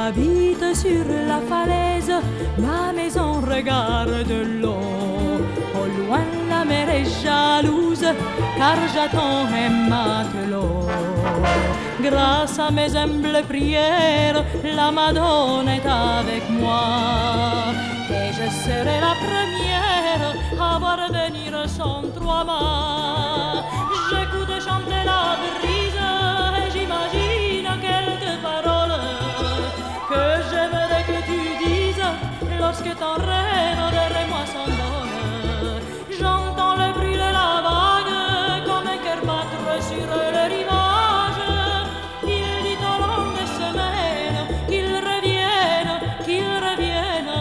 J'habite sur la falaise, ma maison regarde l'eau. Au loin la mer est jalouse, car j'attends un matelot. Grâce à mes humbles prières, la Madone est avec moi. Et je serai la première à voir venir son trois-mâts. J'écoute chanter la brise et j'imagine quelques paroles que j'aimerais que tu dises lorsque ton rêve derrière moi s'endort. J'entends le bruit de la vague comme un cœur battre sur le rivage. Il dit au long des semaines qu'il revienne, qu'il revienne.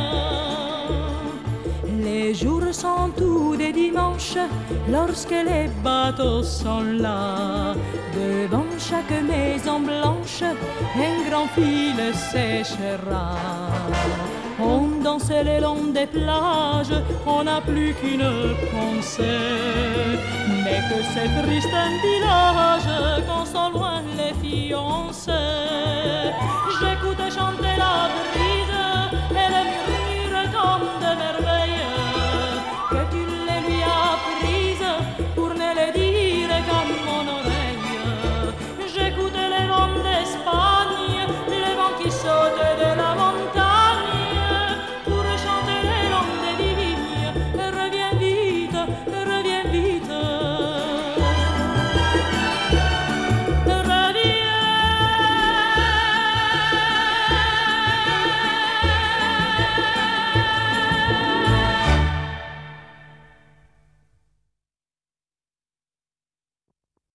Les jours sont tous des dimanches lorsque les bateaux sont là. Devant chaque maison blanche, un grand fil séchera. On danse le long des plages, on n'a plus qu'une pensée. Mais que c'est triste un village quand sont loin les fiancés.